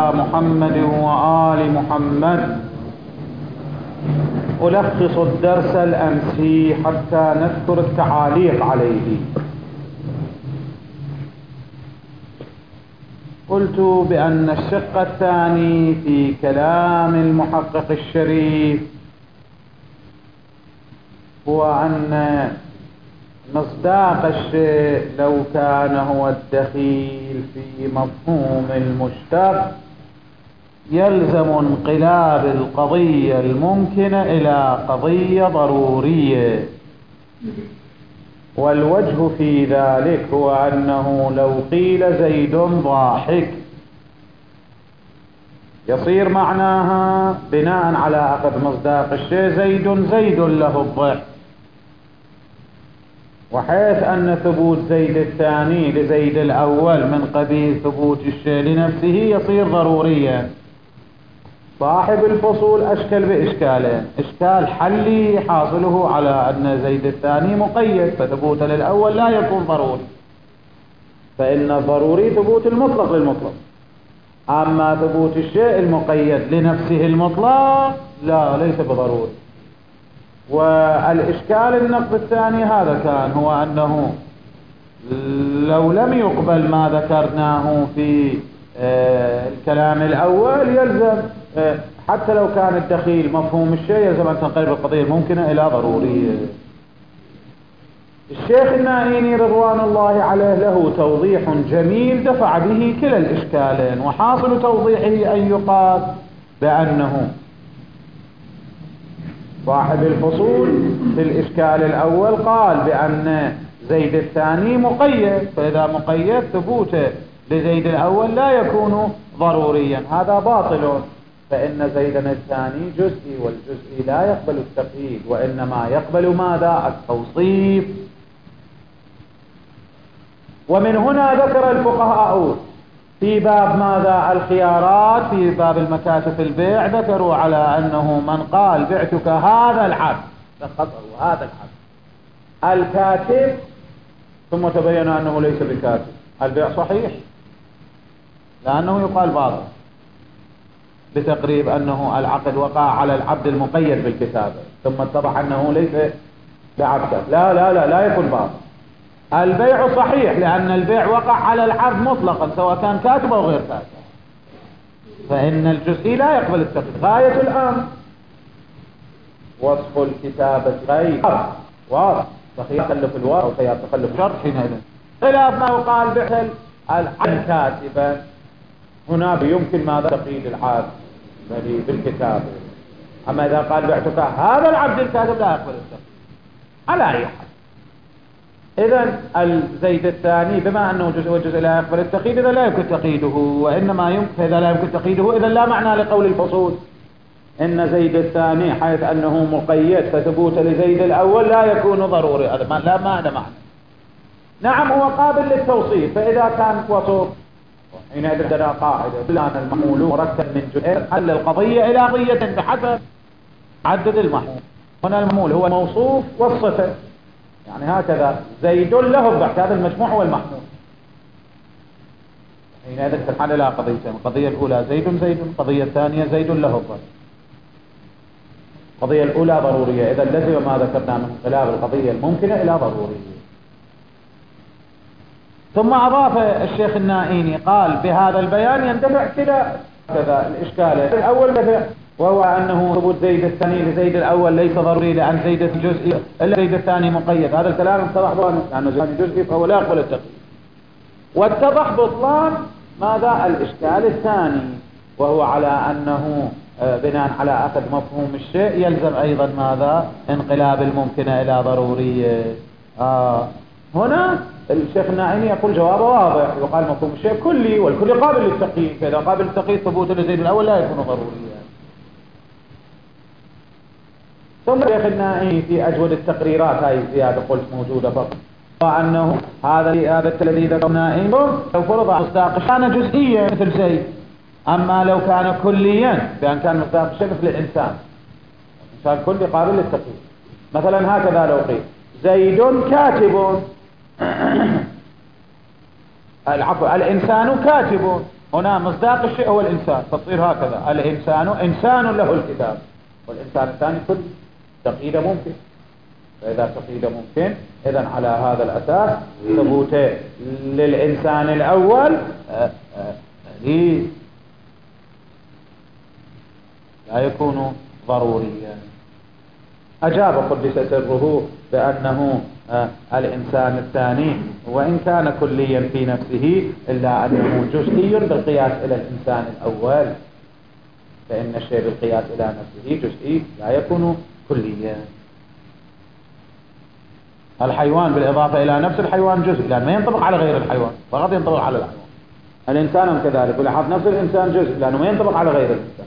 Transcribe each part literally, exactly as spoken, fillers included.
على محمد وآل محمد. ألخص الدرس الأمسي حتى نذكر التعاليق عليه. قلت بأن الشق الثاني في كلام المحقق الشريف هو أن مصداق الشيء لو كان هو الدخيل في مفهوم المشتق يلزم انقلاب القضية الممكنة إلى قضية ضرورية، والوجه في ذلك هو أنه لو قيل زيد ضاحك يصير معناها بناء على أخذ مصداق الشيء زيد زيد له الضحك، وحيث أن ثبوت زيد الثاني لزيد الأول من قبيل ثبوت الشيء لنفسه يصير ضروريا. صاحب الفصول أشكل بإشكالين: إشكال حلي حاصله على أن زيد الثاني مقيد فثبوت للأول لا يكون ضروري، فإن الضروري ثبوت المطلق للمطلق، أما ثبوت الشيء المقيد لنفسه المطلق لا ليس بضروري. والإشكال النقد الثاني هذا كان هو أنه لو لم يقبل ما ذكرناه في آه الكلام الأول يلزم آه حتى لو كان الدخيل مفهوم الشيء يلزم أن تنقلب القضية الممكنة إلى ضرورية. الشيخ النائيني رضوان الله عليه له توضيح جميل دفع به كلا الإشكالين، وحاصل توضيحه أن يقال بأنه صاحب الفصول في الإشكال الأول قال بأن زيد الثاني مقيد، فإذا مقيد ثبوته لزيد الأول لا يكون ضروريا، هذا باطل، فإن زيدا الثاني جزئي، والجزئي لا يقبل التقييد وإنما يقبل ماذا؟ التوصيف. ومن هنا ذكر الفقهاء في باب ماذا؟ الخيارات، في باب المكاتب البيع، ذكروا على أنه من قال بعتك هذا العبد لخطأه هذا العبد الكاتب ثم تبين أنه ليس بكاتب، البيع صحيح لأنه يقال باطل بتقريب أنه العقد وقع على العبد المقيد بالكتابة ثم اتضح أنه ليس بعبده، لا لا لا لا يكون باطل. البيع صحيح لأن البيع وقع على العبد مطلقا سواء كان كاتب أو غير كاتب، فإن الجزئي لا يقبل التقييد. غاية الأمر وصف الكتابة غير واضح، فخيار تخلف الواو أو خيار تخلف شرط حينئذ خلاف ما يقال بعت العبد كاتبا، هنا يمكن ماذا؟ تقييد العبد بالكتابة. أما إذا قال بعتك هذا العبد الكاتب لا يقبل التقييد على أي حال. إذن الزيد الثاني بما أنه جزء والجزء لا يقبل التقييد إذا لا يمكن تقييده، وإنما يمكن إذا لا يمكن تقييده إذا لا معنى لقول الفصول إن زيد الثاني حيث أنه مقيد فثبوت لزيد الأول لا يكون ضروري، هذا ما لا معنى معنى. نعم هو قابل للتوصيف، فإذا كان وصف حينئذ عندنا قاعدة بلان المحمول مركب من جزئين حل القضية إلى قضية بحسب عدد المحمول. هنا المحمول هو الموصوف والصفة، يعني هكذا زيد له الضحك، هذا المجموع هو المحمول. حينئذ تنحل إلى قضيتين: القضية الأولى زيد زيد، القضية الثانية زيد له الضحك. القضية الأولى ضرورية، إذا لزم ما ذكرنا من انقلاب القضية الممكنة إلى ضرورية. ثم أضاف الشيخ النائيني قال بهذا البيان يندفع كلا كذا الإشكال الأول دفع، وهو أنه ثبوت زيد الثاني لزيد الأول ليس ضروري لأن زيد الجزئي إلا زيد الثاني مقيد، هذا الكلام اتضح بطلان لأنه زيد الجزئي فهو لا يقبل التقييد. واتضح بطلان ماذا؟ الإشكال الثاني، وهو على أنه بناء على أخذ مفهوم الشيء يلزم أيضا ماذا؟ انقلاب الممكنة إلى ضرورية. آه هنا الشيخ النائيني يقول جوابه واضح، يقال مفهوم الشيء كلي والكل قابل للتقييد، فإذا قابل للتقييد ثبوت لزيد الأول لا يكون ضروريا. ثم الشيخ النائيني في أجود التقريرات، هاي الزيادة قلت موجودة فقط، وأنه هذا هذا الذي ذكرناه لو فرض مصداق كان جزئيا مثل زيد، أما لو كان كليا بأن كان مصداق الشيء مثل الإنسان، الإنسان كلي قابل للتقييد. مثلا هكذا لو قيل زيد كاتب العفو الإنسان كاتب، هنا مصداق الشيء هو الإنسان، فتصير هكذا الإنسان إنسان له الكتاب، والإنسان الثاني كل تقييد ممكن. فإذا تقييد ممكن إذن على هذا الأساس ثبوت للإنسان الأول لا يكون ضروريا. أجاب قدس سره بأنه الإنسان الثاني وإن كان كليا في نفسه إلا أنه جزئي بالقياس إلى الإنسان الأول، فإن الشيء بالقياس إلى نفسه جزئي لا يكون كليا. الحيوان بالإضافة إلى نفس الحيوان جزء، لأن ما ينطبق على غير الحيوان، فقط ينطبق على الحيوان. الإنسان كذلك، ولاحظ نفس الإنسان جزء لأنه ما ينطبق على غير الإنسان.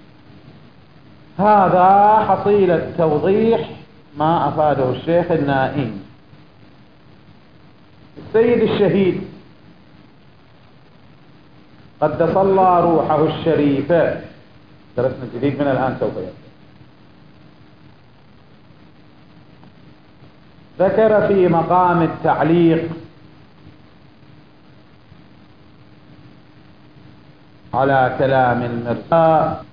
هذا حصيلة توضيح ما أفاده الشيخ النائين. السيد الشهيد قدس الله روحه الشريفة، درسنا جديد من الآن سوف يبدأ، ذكر في مقام التعليق على كلام المرزا،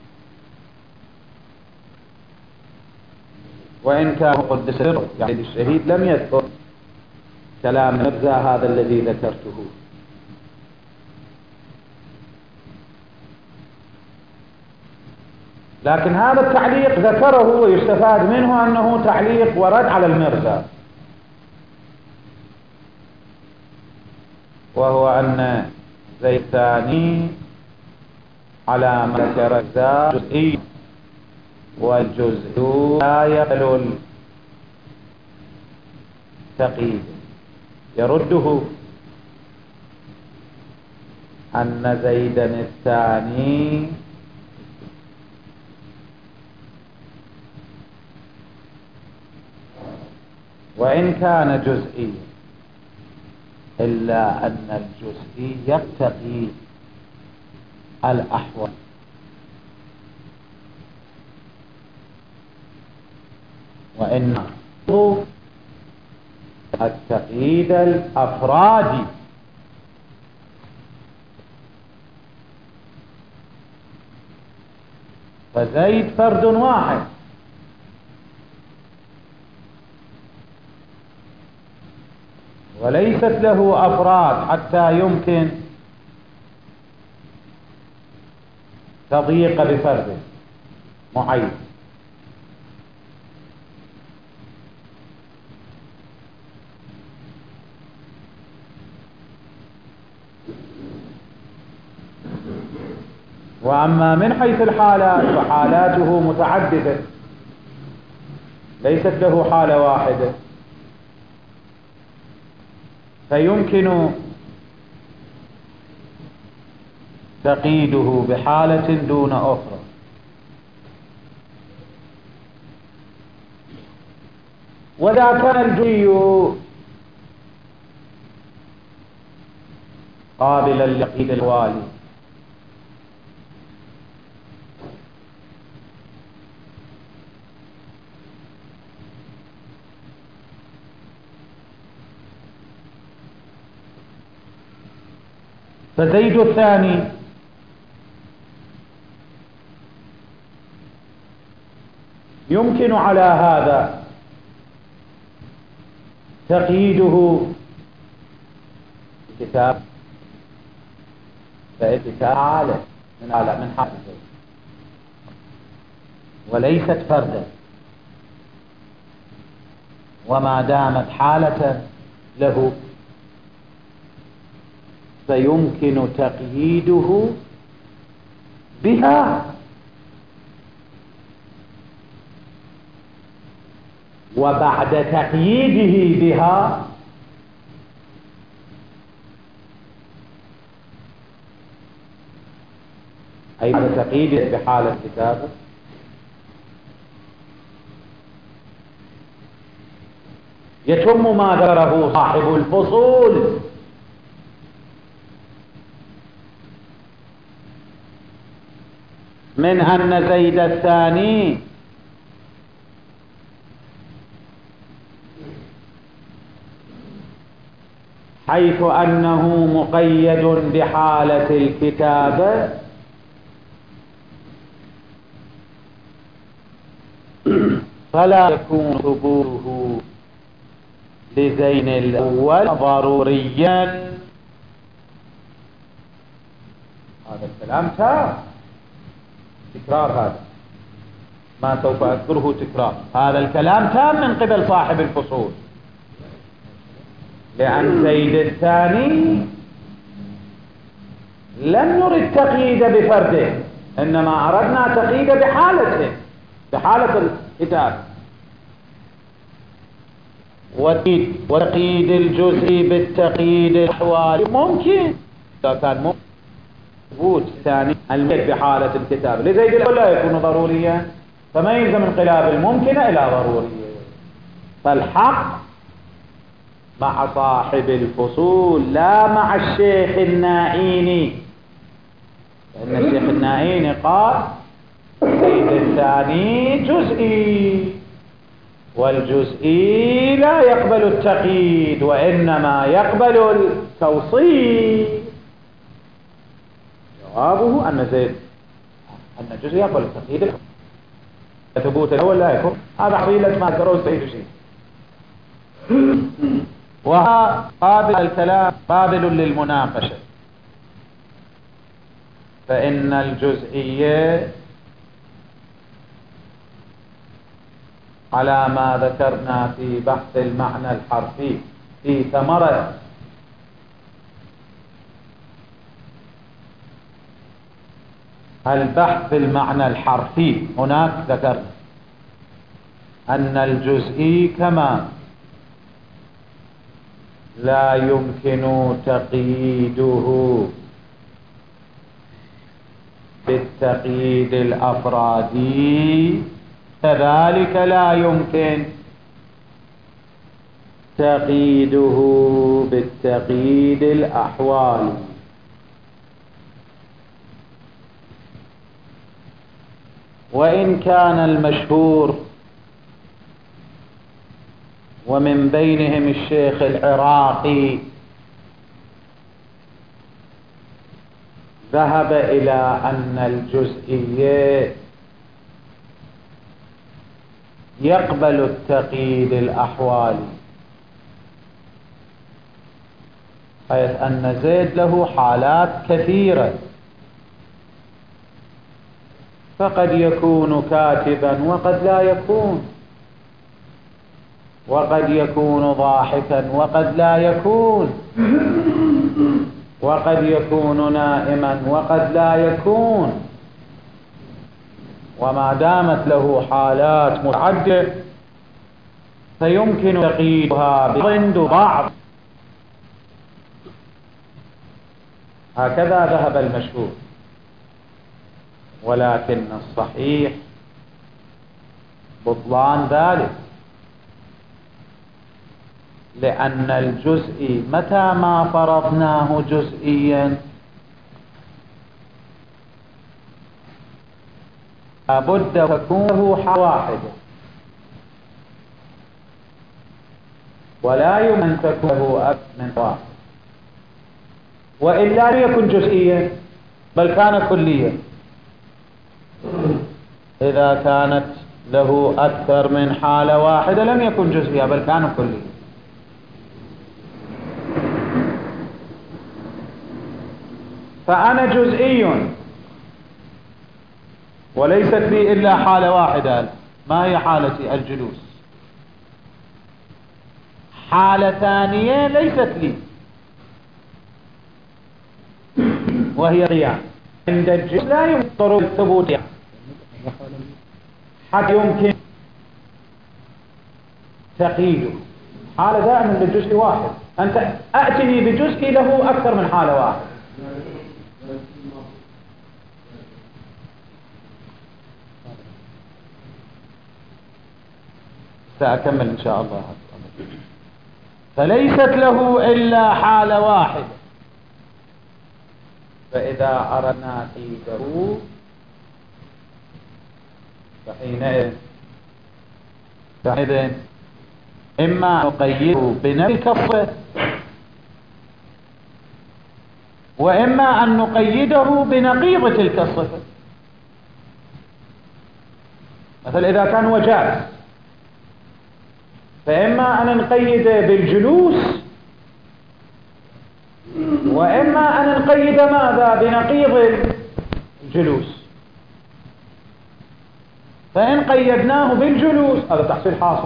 وإن كان قدس سره يعني الشهيد لم يذكر كلام المرزا هذا الذي ذكرته، لكن هذا التعليق ذكره ويستفاد منه أنه تعليق ورد على المرزا، وهو أن زي الثاني على ما ذكر جزئي، والجزء لا يقبل التقييد. يرده أن زيدا الثاني وإن كان جزئي إلا أن الجزئي يقتضي الأحوال، وإن التقييد الأفرادي، فزيد فرد واحد وليست له أفراد حتى يمكن تضييق بفرد معين. وأما من حيث الحالات فحالاته متعددة، ليست له حالة واحدة، فيمكن تقييده بحالة دون أخرى. وإذا كان الجزئي قابلا لتقييد الوالي فزيد الثاني يمكن على هذا تقييده كتاب فكتاب عالم من عالم من حال زيد وليست فردا، وما دامت حالة له فيمكن تقييده بها، وبعد تقييده بها أي بعد تقييده بحالة كتابه يتم ما ذكره صاحب الفصول من أن زيد الثاني حيث أنه مقيد بحالة الكتابة فلا يكون ثبوته لزين الأول ضروريا. هذا الكلام تام، تكرار، هذا ما سوف أذكره تكرار، هذا الكلام تام من قبل صاحب الفصول، لأن زيد الثاني لم نرد تقييد بفرده، إنما أردنا تقييد بحالته، بحالة الكتاب. وتقييد الجزء بالتقييد الأحوال ممكن، إذا كان ممكن ثبوت ثاني الملك بحالة الكتاب لزيد الأول لا يكون ضروريا، فما يلزم انقلاب الممكن إلى ضرورية. فالحق مع صاحب الفصول لا مع الشيخ النائيني، لأن الشيخ النائيني قال زيد الثاني جزئي، والجزئي لا يقبل التقييد وإنما يقبل التوصيل. جوابه أن زيد أن الجزئي يقبل التقييد، ثبوت الأول لا يكون. هذا حصيلة ما ذكره السيد الشيخ. وقابل الكلام قابل للمناقشة، فإن الجزئية على ما ذكرنا في بحث المعنى الحرفي في ثمرة البحث في المعنى الحرفي، هناك ذكرنا أن الجزئي كما لا يمكن تقييده بالتقييد الأفرادي كذلك لا يمكن تقييده بالتقييد الأحوالي. وإن كان المشهور ومن بينهم الشيخ العراقي ذهب إلى أن الجزئية يقبل التقييد الأحوالي، حيث أن زيد له حالات كثيرة، فقد يكون كاتبا وقد لا يكون، وقد يكون ضاحكا وقد لا يكون، وقد يكون نائما وقد لا يكون. وما دامت له حالات متعددة فيمكن تقييدها بضد بعض. هكذا ذهب المشهور، ولكن الصحيح بطلان ذلك، لأن الجزء متى ما فرضناه جزئيا لابد أن تكون له حالة واحدة، ولا يمكن أن تكون له أكثر من واحد، وإلا لم يكن جزئيا بل كان كليا. إذا كانت له أكثر من حالة واحدة لم يكن جزئيا بل كان كليا. فأنا جزئي وليست لي إلا حالة واحدة. ما هي حالتي؟ الجلوس. حالة ثانية ليست لي وهي قيام. عند الجلوس لا يمكن الثبوت يعني. حتى يمكن تقييده. حالة دائما للجزء واحد، أنت أأتني بجزء له أكثر من حالة واحد. سأكمل إن شاء الله. فليست له إلا حالة واحدة، فإذا أردنا تقييده فحينئذ فحينئذ إما نقيده بنفس الكفة وإما أن نقيده بنقيض تلك الصفة. مثلا إذا كان وجاز فإما أن نقيد بالجلوس، وإما أن نقيد ماذا؟ بنقيض الجلوس. فإن قيدناه بالجلوس هذا تحصيل حاصل،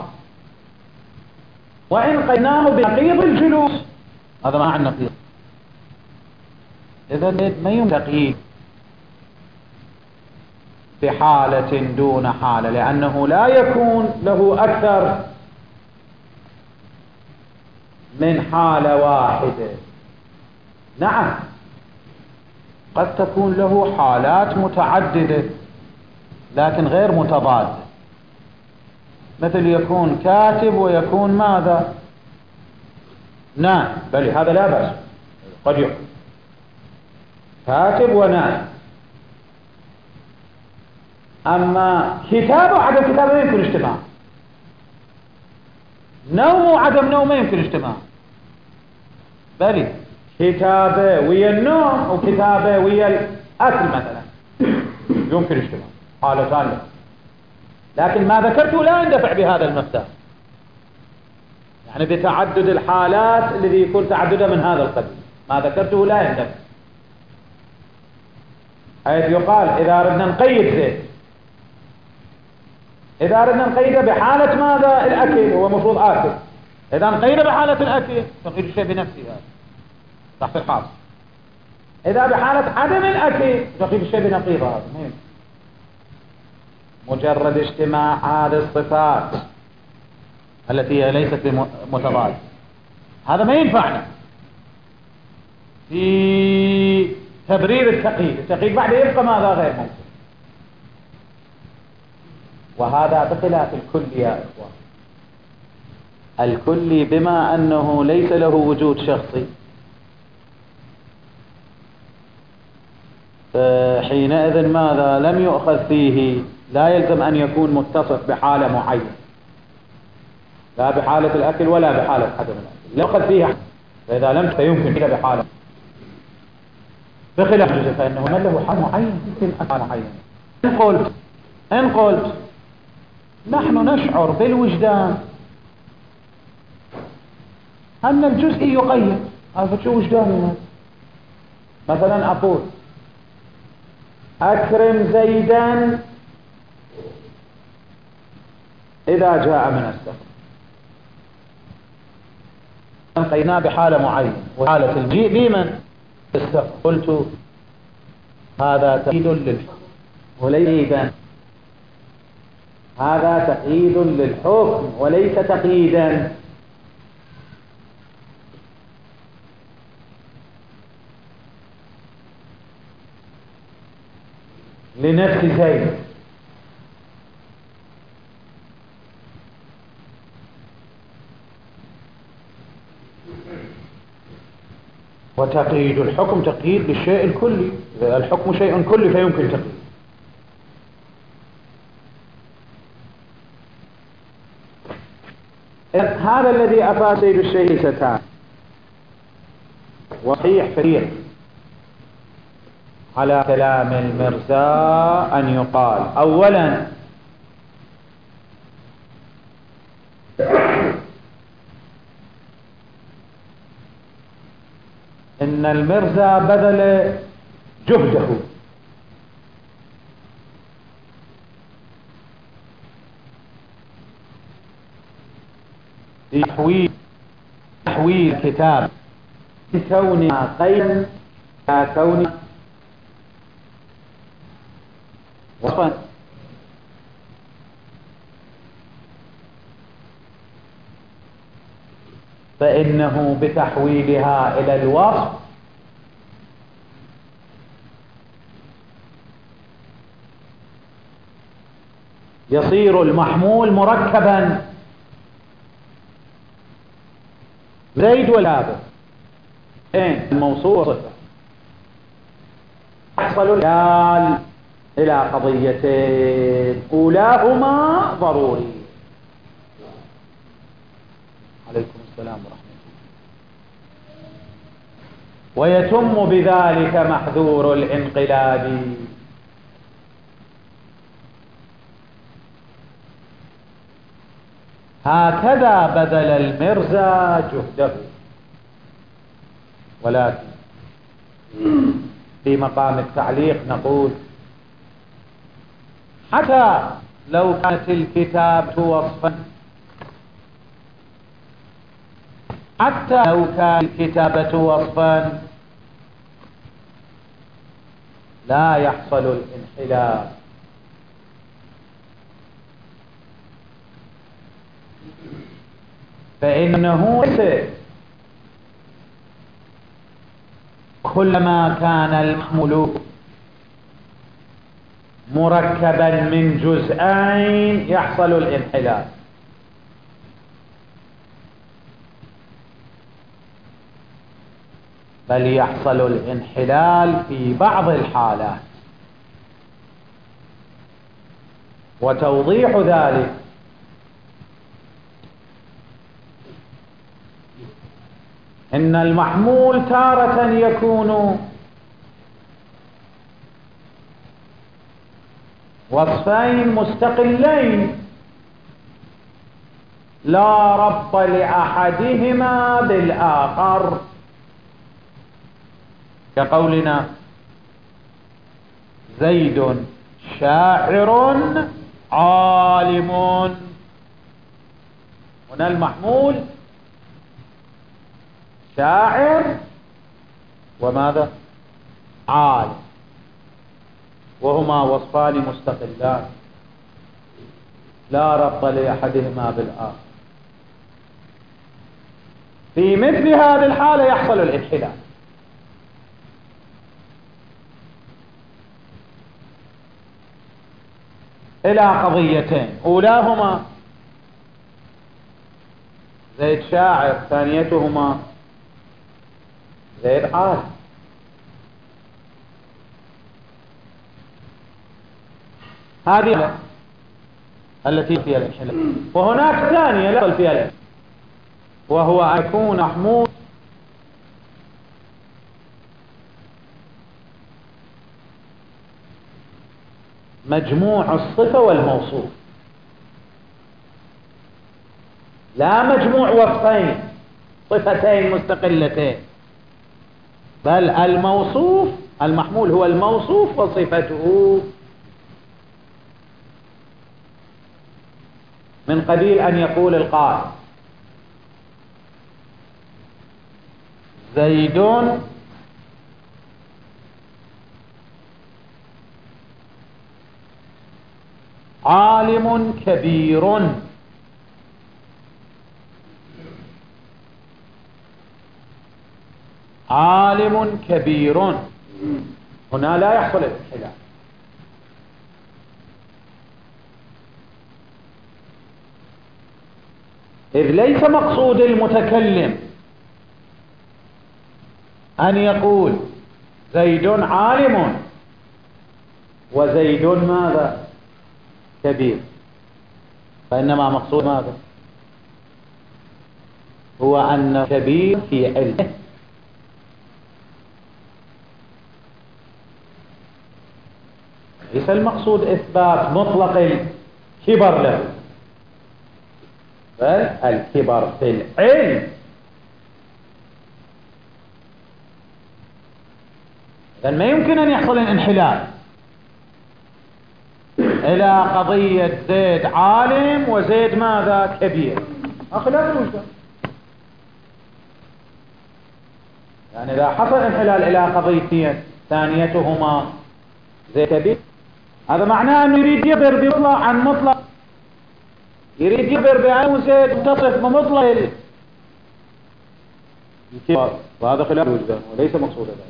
وإن قيدناه بنقيض الجلوس هذا مع النقيض. إذا ما يمكن تقييد بحالة دون حالة، لأنه لا يكون له أكثر من حالة واحدة. نعم قد تكون له حالات متعددة لكن غير متضادة، مثل يكون كاتب ويكون ماذا؟ نائم، بل هذا لا بأس، قد يكون كاتب ونائم. أما كتاب وعدم كتابه ما يمكن اجتماع، نوم وعدم نوم ما يمكن اجتماع، بل كتابه ويا النوم وكتابه ويا الأكل مثلا يمكن اجتماع، حالة ثانية. لكن ما ذكرته لا يندفع بهذا المبدأ، يعني بتعدد الحالات الذي يكون تعددها من هذا القبيل، ما ذكرته لا يندفع. حيث يقال إذا أردنا نقيد زيت، إذا أردنا نقيده بحالة ماذا؟ الأكل، هو مفروض آكل، إذا نقيده بحالة الأكل تقيد الشيء بنفسه هذا تحت الحاصل. إذا بحالة عدم الأكل تقيد الشيء بنقيضه هذا مهم. مجرد اجتماع هذه الصفات التي هي ليست متضادة هذا ما ينفعنا في تبرير التقييد. التقييد بعد يبقى ماذا؟ غير ممكن. وهذا بخلاف الكلي يا إخوان. الكلي بما أنه ليس له وجود شخصي فحينئذ ماذا؟ لم يؤخذ فيه، لا يلزم أن يكون متصف بحالة معينة، لا بحالة الأكل ولا بحالة عدم الأكل، لا يؤخذ فيها. فإذا لم فيمكن إلا بحالة. بخلاف الجزء فإنه من له حال معين يمكن حال معين. إن قلت إن قلت نحن نشعر بالوجدان أن الجزء يقيد، هذا شو وجداننا؟ مثلا أقول أكرم زيدا إذا جاء من السفر، قيدناه بحالة معينة، وحالة الجيء بمن؟ السفر. قلت هذا تقييد للحكم وليس هذا تقييد للحكم وليس تقييدا. لنفس زيد. وتقييد الحكم تقييد بالشيء الكلي، الحكم شيء كلي فيمكن تقييد. هذا الذي أفاد سيد الشيخ ستان وصحيح فريق على كلام المرزا أن يقال أولا إن المرزا بذل جهده في تحويل تحويل كتاب من كونها قيم إلى كونها وصفا، فإنه بتحويلها إلى الوصف يصير المحمول مركبا زيد والهابة الموصول صفة، يحصل الحال إلى قضيتين أولاهما ضروري. عليكم السلام ورحمة الله. ويتم بذلك محذور الانقلاب. هكذا بذل المرزا جهده، ولكن في مقام التعليق نقول حتى لو كانت الكتابة وصفا، حتى لو كانت الكتابة وصفا لا يحصل الانحلال، فإنه ليس كلما كان المحمول مركبا من جزئين يحصل الانحلال، بل يحصل الانحلال في بعض الحالات. وتوضيح ذلك إن المحمول تارة يكون وصفين مستقلين لا ربط لأحدهما بالآخر، كقولنا زيد شاعر عالم. هنا المحمول شاعر وماذا؟ عالم، وهما وصفان مستقلان لا ربط لأحدهما بالآخر. في مثل هذه الحالة يحصل الانحلال. إلى قضيتين، أولاهما زيد شاعر، ثانيتهما زيد عالم. هذه التي فيها الانحلال. وهناك ثانية لا فيها الانحلال، وهو أن يكون محمول مجموع الصفة والموصوف، لا مجموع وصفين صفتين مستقلتين، بل الموصوف المحمول هو الموصوف وصفته، من قبيل أن يقول القائل زيد عالم كبير، عالم كبير. هنا لا يحصل الانحلال، إذ ليس مقصود المتكلم أن يقول زيد عالم وزيد ماذا؟ كبير، فإنما مقصود ماذا؟ هو أن كبير في علمه، ليس المقصود إثبات مطلق الكبر له، بل الكبر في العلم. إذن ما يمكن أن يحصل الانحلال إلى قضية زيد عالم وزيد ماذا؟ كبير، خلاف الوجدان. يعني إذا حصل انحلال إلى قضيتين ثانيتهما زيد كبير، هذا معناه أنه يريد يخبر بمطلق عن مطلق، يريد يخبر بأنه زيد تصف بمطلق الكبر، وهذا خلاف الوجدان وليس مقصود ذلك.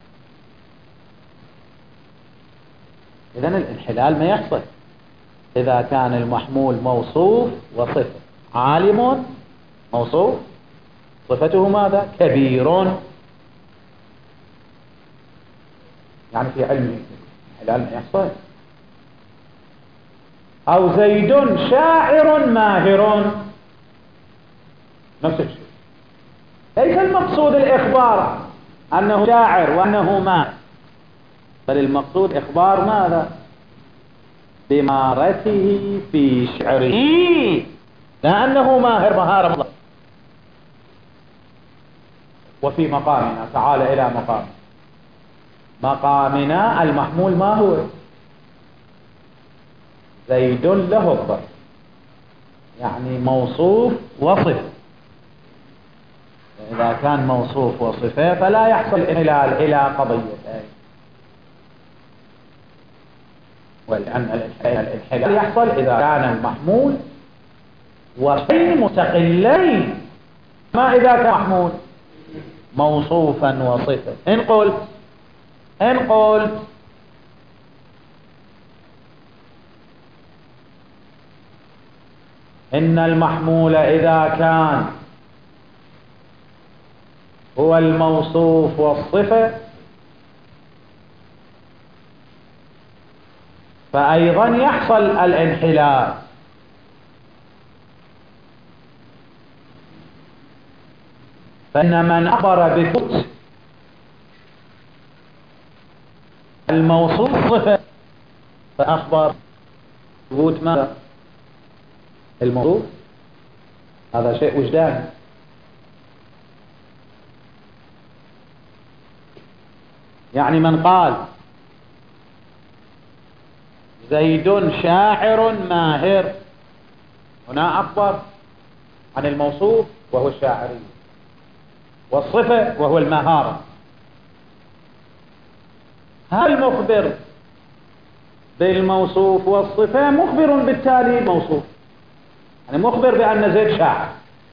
إذن الانحلال ما يحصل إذا كان المحمول موصوف وصفة. عالم موصوف، صفته ماذا؟ كبير، يعني في علم الانحلال ما يحصل. أو زيد شاعر ماهر، نفس الشيء. ليس المقصود الإخبار أنه شاعر وأنه ماهر، بل المقصود إخبار ماذا؟ بمهارته في شعره، لا أنه ماهر مهارة مطلقة. وفي مقامنا، تعال إلى مقام مقامنا المحمول ما هو؟ زيد له الضرب، يعني موصوف وصف. إذا كان موصوف وصفه فلا يحصل انحلال إلى قضيتين، ولأن الانحلال يحصل إذا كان المحمول وصفين مستقلين، ما إذا كان محمول موصوفا وصفا. إن قلت إن قلت إن المحمول إذا كان هو الموصوف والصفة فأيضا يحصل الانحلال. فإن من أخبر بثبوت الموصوف والصفة فأخبر ثبوت ماذا؟ الموصوف. هذا شيء وجداني. يعني من قال زيد شاعر ماهر، هنا أخبر عن الموصوف وهو الشاعري، والصفة وهو المهارة. هل مخبر بالموصوف والصفة مخبر بالتالي موصوف، يعني مخبر بأن زيد شاعر.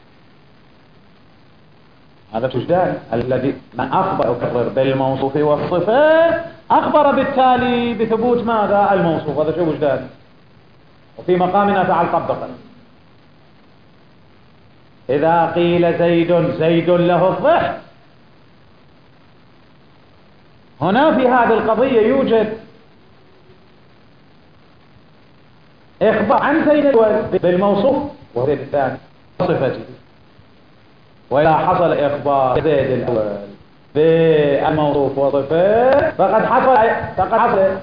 هذا وجدان. الذي من أخبر بالموصوف والصفة أخبر بالتالي بثبوت ماذا؟ الموصوف. هذا شيء وجداني. وفي مقامنا تعال طبقا. إذا قيل زيد زيد له الضحك، هنا في هذه القضية يوجد إخبار عن زيد بالموصوف وهو زيد الثاني صفته. وإذا حصل إخبار زيد الأول بالموصوف وصفه فقد حصل فقد حصل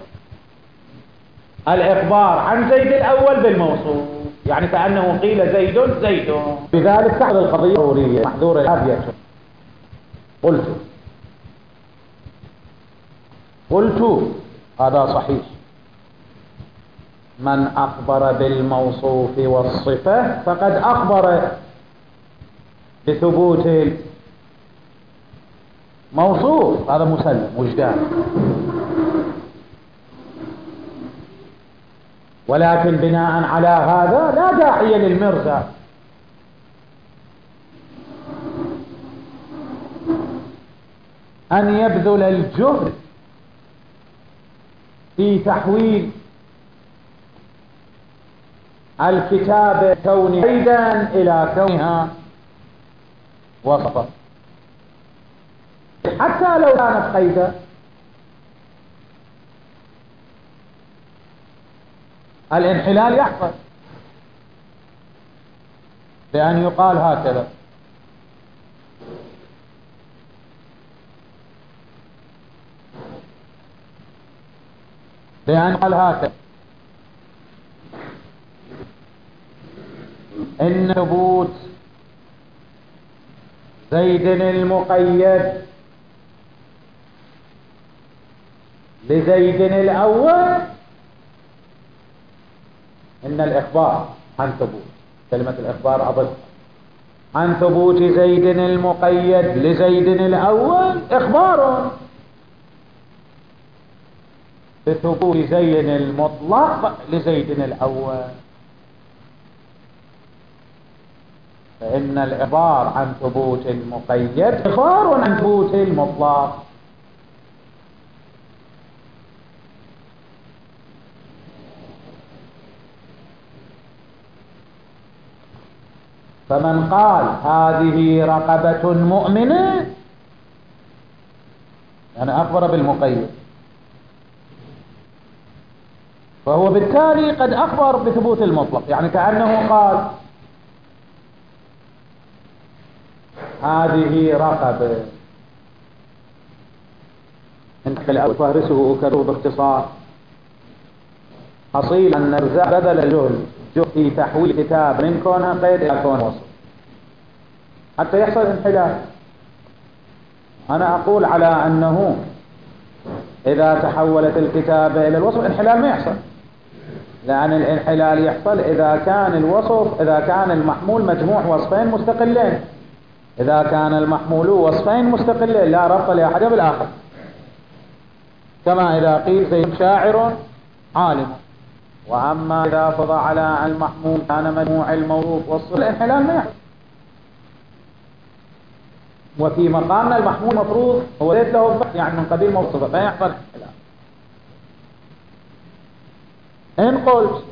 الإخبار عن زيد الأول بالموصوف، يعني كأنه قيل زيد زيد. بذلك تحصل القضية ضرورية محذور الأبيض. قلت قلت هذا صحيح. من أخبر بالموصوف والصفة فقد أخبر بثبوت الموصوف، هذا مسلم وجدان. ولكن بناء على هذا لا داعي للمرزا أن يبذل الجهد في تحويل الكتاب كون قيدا إلى كونها وصفا، حتى لو كانت قيدا. الانحلال يحصل بأن يقال هكذا: بأن يقال هكذا إن ثبوت زيد المقيد لزيد الأول، إن الإخبار عن ثبوت، كلمة الإخبار أضف عن ثبوت زيد المقيد لزيد الأول إخبار بثبوت زيد المطلق لزيد الأول. فإن الإخبار عن ثبوت المقيد إخبار عن ثبوت المطلق. فمن قال هذه رقبة مؤمنة يعني أخبر بالمقيد، فهو بالتالي قد أخبر بثبوت المطلق، يعني كأنه قال هذه رقبة انتقل الأول فهرسه أكره باختصار. أصيل أن نرزع بدل الجهل جهد في تحويل كتاب من كونها قيد إلى كون وصف حتى يحصل انحلال. أنا أقول على أنه إذا تحولت الكتابة إلى الوصف انحلال ما يحصل، لأن الانحلال يحصل إذا كان الوصف إذا كان المحمول مجموع وصفين مستقلين. إذا كان المحمول وصفين مستقلين لا ربط لأحد بالآخر، كما إذا قيل زيد شاعر عالم. وأما إذا فضى على المحمول كان مجموع الموصوف والصفة الانحلال ما يحصل. وفي مقامنا المحمول مفروض هو ليس له الضغط، يعني من قبيل موصوفه ما يحصل انحلال. إن قلت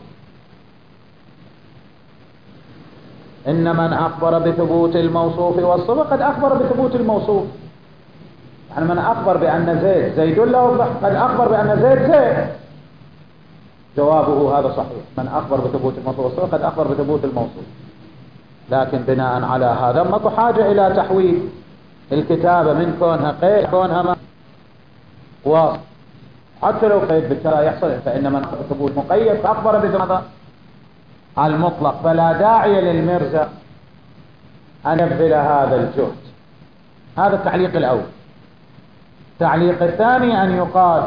إن من أخبر بثبوت الموصوف والصفة قد أخبر بثبوت الموصوف، يعني من أخبر بأن زيد زيد له الضغط قد أخبر بأن زيد زيد. جوابه هذا صحيح، من أخبر بثبوت الموصوف والصفة قد أخبر بثبوت الموصوف، لكن بناء على هذا ما حاجة إلى تحويل الكتابة من كونها قيد كونها ما واصل. حتى لو قيد بالتالي يحصل، فإن من ثبوت مقيد فأخبر بهذا المطلق، فلا داعي للمرزا أن يبذل هذا الجهد. هذا التعليق الأول. التعليق الثاني أن يقال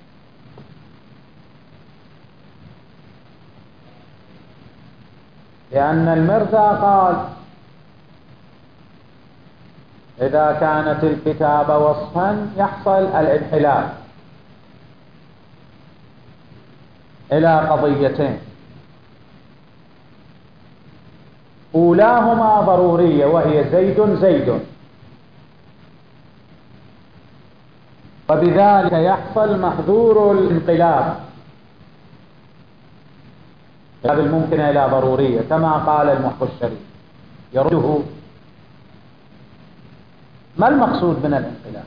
لأن المرزا قال إذا كانت الكتابة وصفا يحصل الانحلال إلى قضيتين، أولاهما ضرورية وهي زيد زيد، وبذلك يحصل محذور الانقلاب بالممكن إلى ضرورية كما قال المحق الشريف يرده. ما المقصود من الانقلاب؟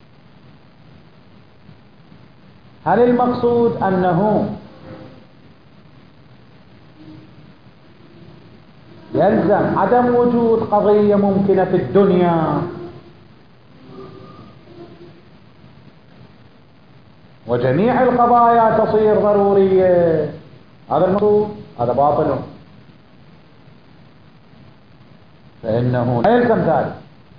هل المقصود أنه يلزم عدم وجود قضية ممكنة في الدنيا وجميع القضايا تصير ضرورية؟ هذا المقصود؟ هذا باطل، فإنه لا يلزم ذلك،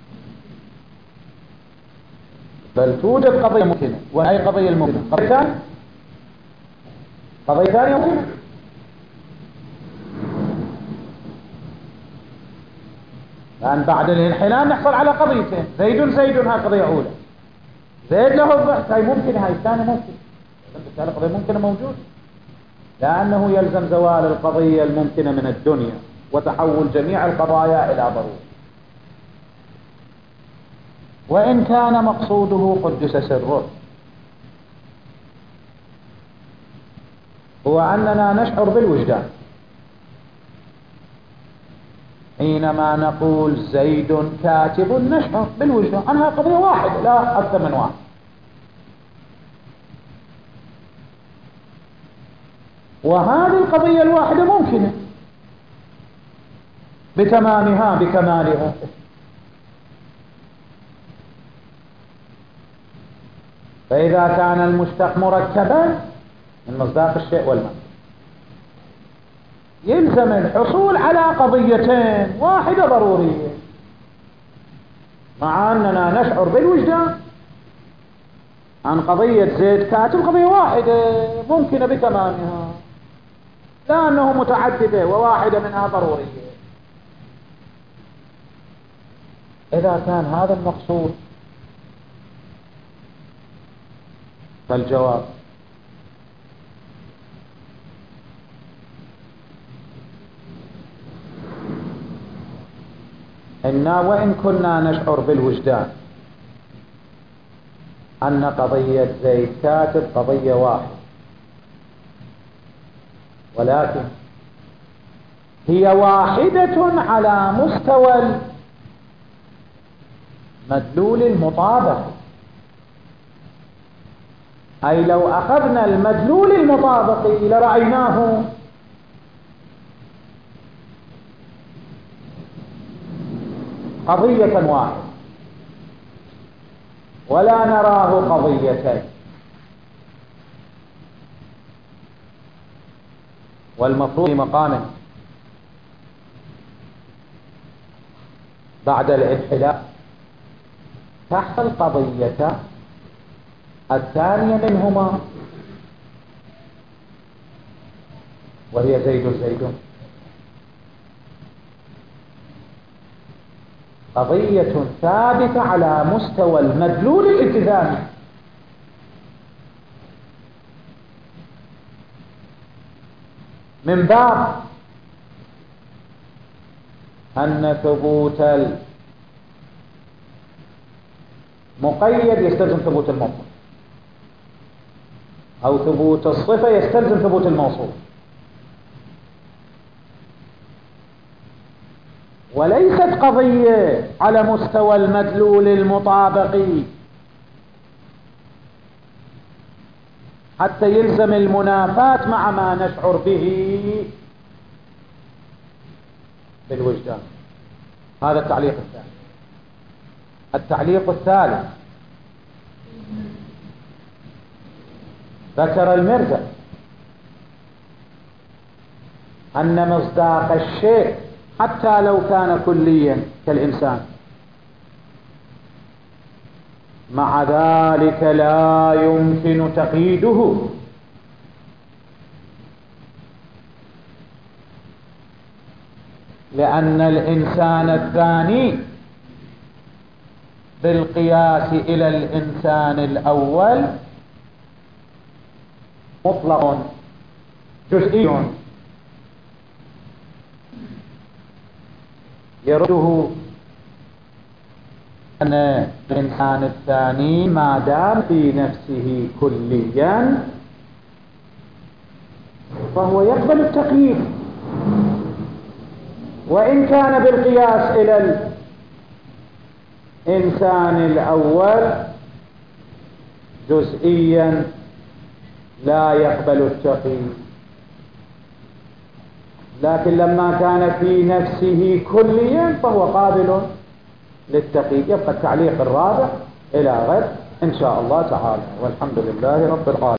بل توجد قضية ممكنة. وأي قضية الممكنة؟ قضية ثانية قضية ثانية ممكنة. لأن بعد الانحلال نحصل على قضيتين، زيد زيد هاي قضية أولى، زيد له الضغط هاي ممكنة، هاي الثانية ممكنة، بالتالي قضية ممكنة موجودة، لأنه يلزم زوال القضية الممكنة من الدنيا وتحول جميع القضايا إلى ضرورة. وإن كان مقصوده قدس سره هو أننا نشعر بالوجدان حينما نقول زيد كاتب، نشعر بالوجدان أنها قضية واحدة لا أكثر من واحد. وهذه القضية الواحدة ممكنة بتمامها بكمالها، فإذا كان المشتق مركبا من مصداق الشيء والمعنى يلزم الحصول على قضيتين، واحدة ضرورية، مع أننا نشعر بالوجدان عن قضية زيد كاتب قضية واحدة ممكنة بتمامها، لأنه متعددة وواحدة منها ضرورية. إذا كان هذا المقصود فالجواب إنا وإن كنا نشعر بالوجدان أن قضية زيد كاتب قضية واحدة، ولكن هي واحدة على مستوى مدلول المطابقة، أي لو أخذنا المدلول المطابقي لرأيناه قضية واحدة، ولا نراه قضيتين. والمفروض في مقام بعد الانحلال تحت القضية الثانية منهما، وهي زيد زيد، قضية ثابتة على مستوى المدلول الالتزامي. من باب أن ثبوت المقيد يستلزم ثبوت المطلق، أو ثبوت الصفة يستلزم ثبوت الموصوف، وليست قضية على مستوى المدلول المطابقي حتى يلزم المنافاة مع ما نشعر به بالوجدان. هذا التعليق الثاني. التعليق الثالث، ذكر المرزا أن مصداق الشيء حتى لو كان كليا كالإنسان مع ذلك لا يمكن تقييده، لأن الإنسان الثاني بالقياس إلى الإنسان الأول مطلق جزئي يرده أن الإنسان الثاني ما دام في نفسه كليا فهو يقبل التقييد، وإن كان بالقياس إلى الإنسان الأول جزئيا لا يقبل التقييد. لكن لما كان في نفسه كليا فهو قابل للتقييد. يبقى التعليق الرابع إلى غد إن شاء الله تعالى، والحمد لله رب العالمين.